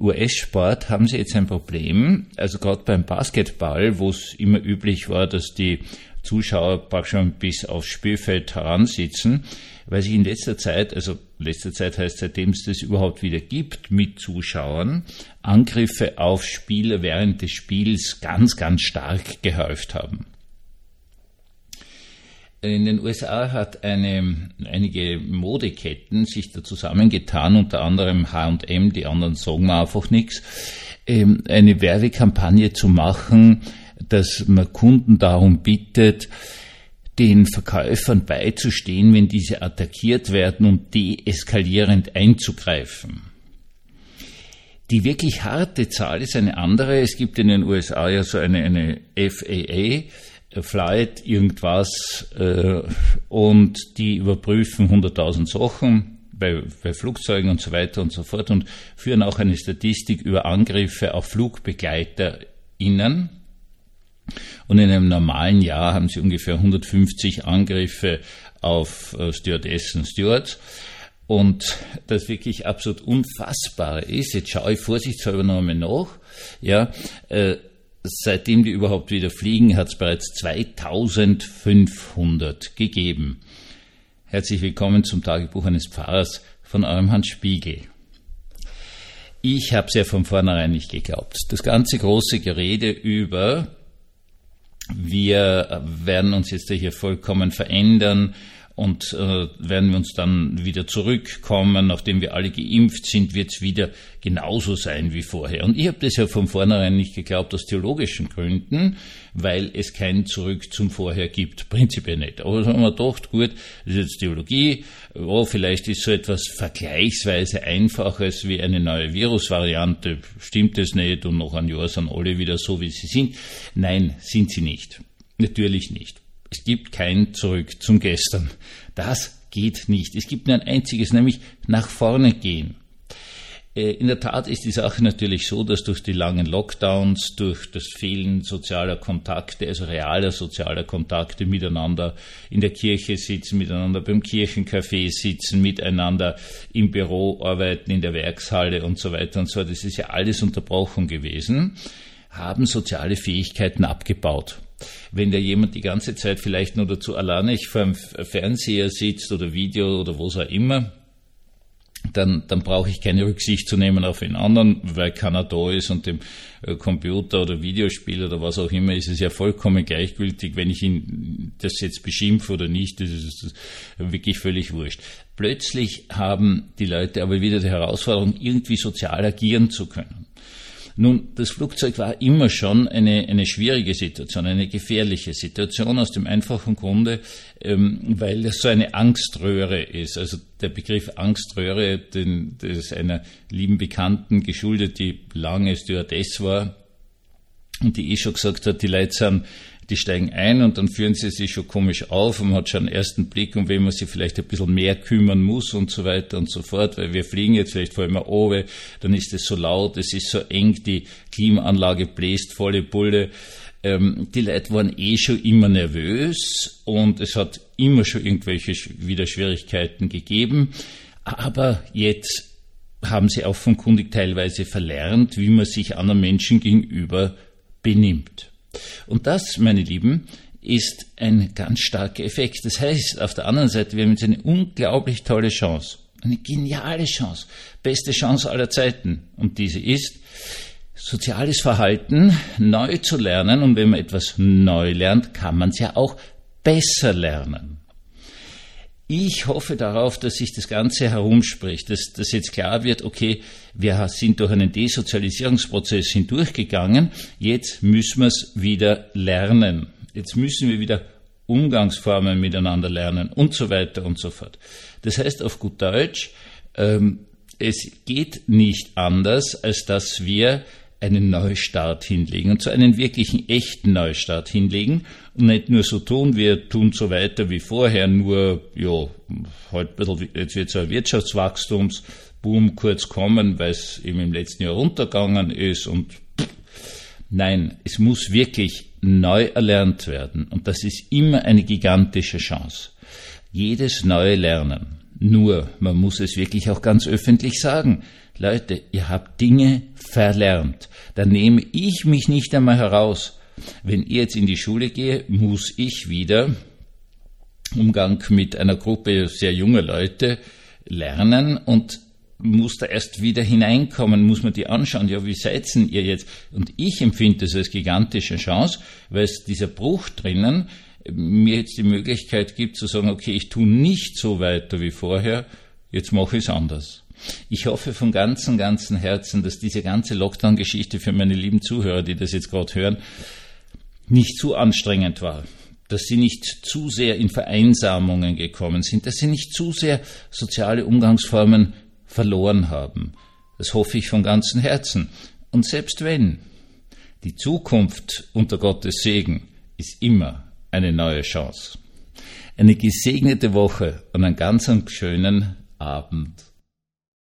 US-Sport haben sie jetzt ein Problem, also gerade beim Basketball, wo es immer üblich war, dass die Zuschauer praktisch schon bis aufs Spielfeld heransitzen, weil sich in letzter Zeit, also letzter Zeit heißt seitdem es das überhaupt wieder gibt mit Zuschauern, Angriffe auf Spieler während des Spiels ganz, ganz stark gehäuft haben. In den USA hat einige Modeketten sich da zusammengetan, unter anderem H&M, die anderen sagen mir einfach nichts, eine Werbekampagne zu machen, dass man Kunden darum bittet, den Verkäufern beizustehen, wenn diese attackiert werden und deeskalierend einzugreifen. Die wirklich harte Zahl ist eine andere. Es gibt in den USA ja so eine FAA, Flight, irgendwas, und die überprüfen 100.000 Sachen bei Flugzeugen und so weiter und so fort und führen auch eine Statistik über Angriffe auf FlugbegleiterInnen. Und in einem normalen Jahr haben sie ungefähr 150 Angriffe auf Stewardessen, Stewards. Und das wirklich absolut Unfassbare ist, jetzt schaue ich vorsichtshalber noch einmal nach, ja, seitdem die überhaupt wieder fliegen, hat es bereits 2500 gegeben. Herzlich willkommen zum Tagebuch eines Pfarrers von eurem Hans Spiegel. Ich habe es ja von vornherein nicht geglaubt. Das ganze große Gerede über, wir werden uns jetzt hier vollkommen verändern und werden wir uns dann wieder zurückkommen, nachdem wir alle geimpft sind, wird es wieder genauso sein wie vorher. Und ich habe das ja von vornherein nicht geglaubt, aus theologischen Gründen, weil es kein Zurück zum Vorher gibt, prinzipiell nicht. Aber da haben wir gedacht, gut, das ist jetzt Theologie, vielleicht ist so etwas vergleichsweise Einfaches wie eine neue Virusvariante, stimmt es nicht und nach einem Jahr sind alle wieder so, wie sie sind. Nein, sind sie nicht. Natürlich nicht. Es gibt kein Zurück zum Gestern. Das geht nicht. Es gibt nur ein einziges, nämlich nach vorne gehen. In der Tat ist die Sache natürlich so, dass durch die langen Lockdowns, durch das Fehlen sozialer Kontakte, also realer sozialer Kontakte, miteinander in der Kirche sitzen, miteinander beim Kirchencafé sitzen, miteinander im Büro arbeiten, in der Werkshalle und so weiter und so fort, das ist ja alles unterbrochen gewesen, haben soziale Fähigkeiten abgebaut. Wenn da jemand die ganze Zeit vielleicht nur dazu alleinig vor dem Fernseher sitzt oder Video oder was auch immer, dann brauche ich keine Rücksicht zu nehmen auf den anderen, weil keiner da ist und dem Computer oder Videospiel oder was auch immer ist es ja vollkommen gleichgültig, wenn ich ihn das jetzt beschimpfe oder nicht, das ist wirklich völlig wurscht. Plötzlich haben die Leute aber wieder die Herausforderung, irgendwie sozial agieren zu können. Nun, das Flugzeug war immer schon eine schwierige Situation, eine gefährliche Situation aus dem einfachen Grunde, weil es so eine Angströhre ist. Also der Begriff Angströhre, das ist einer lieben Bekannten geschuldet, die lange Stewardess war und die schon gesagt hat, die Leute die steigen ein und dann führen sie sich schon komisch auf und man hat schon einen ersten Blick, um wen man sich vielleicht ein bisschen mehr kümmern muss und so weiter und so fort, weil wir fliegen jetzt vielleicht vor allem oben, dann ist es so laut, es ist so eng, die Klimaanlage bläst volle Bulle. Die Leute waren schon immer nervös und es hat immer schon irgendwelche wieder Schwierigkeiten gegeben, aber jetzt haben sie offenkundig teilweise verlernt, wie man sich anderen Menschen gegenüber benimmt. Und das, meine Lieben, ist ein ganz starker Effekt. Das heißt, auf der anderen Seite, wir haben jetzt eine unglaublich tolle Chance, eine geniale Chance, beste Chance aller Zeiten. Und diese ist, soziales Verhalten neu zu lernen. Und wenn man etwas neu lernt, kann man es ja auch besser lernen. Ich hoffe darauf, dass sich das Ganze herumspricht, dass jetzt klar wird, okay, wir sind durch einen Desozialisierungsprozess hindurchgegangen, jetzt müssen wir es wieder lernen. Jetzt müssen wir wieder Umgangsformen miteinander lernen und so weiter und so fort. Das heißt auf gut Deutsch, es geht nicht anders, als dass wir einen Neustart hinlegen, und zwar einen wirklichen, echten Neustart hinlegen und nicht nur so tun, wir tun so weiter wie vorher, nur, ja, halt ein bisschen, jetzt wird so ein Wirtschaftswachstumsboom kurz kommen, weil es eben im letzten Jahr runtergegangen ist und nein, es muss wirklich neu erlernt werden und das ist immer eine gigantische Chance. Jedes neue Lernen. Nur, man muss es wirklich auch ganz öffentlich sagen, Leute, ihr habt Dinge verlernt. Da nehme ich mich nicht einmal heraus. Wenn ich jetzt in die Schule gehe, muss ich wieder Umgang mit einer Gruppe sehr junger Leute lernen und muss da erst wieder hineinkommen, muss man die anschauen, ja, wie seid denn ihr jetzt? Und ich empfinde das als gigantische Chance, weil es dieser Bruch drinnen mir jetzt die Möglichkeit gibt zu sagen, okay, ich tue nicht so weiter wie vorher, jetzt mache ich es anders. Ich hoffe von ganzem Herzen, dass diese ganze Lockdown-Geschichte für meine lieben Zuhörer, die das jetzt gerade hören, nicht zu anstrengend war, dass sie nicht zu sehr in Vereinsamungen gekommen sind, dass sie nicht zu sehr soziale Umgangsformen verloren haben. Das hoffe ich von ganzem Herzen. Und selbst wenn, die Zukunft unter Gottes Segen ist immer eine neue Chance. Eine gesegnete Woche und einen ganz schönen Abend.